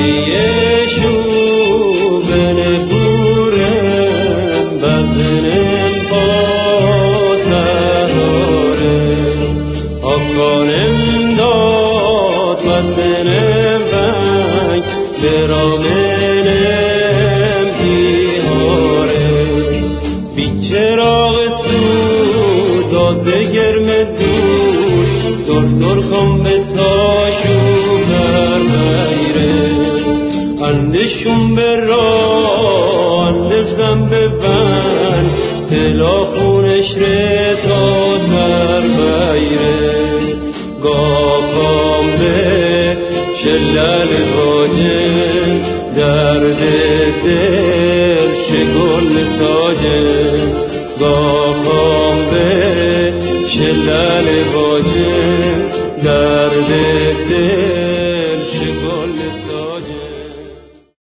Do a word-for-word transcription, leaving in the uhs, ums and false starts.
یشو بنپورم بدنم پاسهارم آکانم داد بدنم بنگ برامنم بیهارم بی چراغ سود دازه گرم دور دور دور کن به تاشو اندشون به راه اندزم به بند دلا خونش ره تا سر بیره گاهام به شلل واجه درد دل شگل ساجه گاهام به شلل واجه درد دل شگل ساجه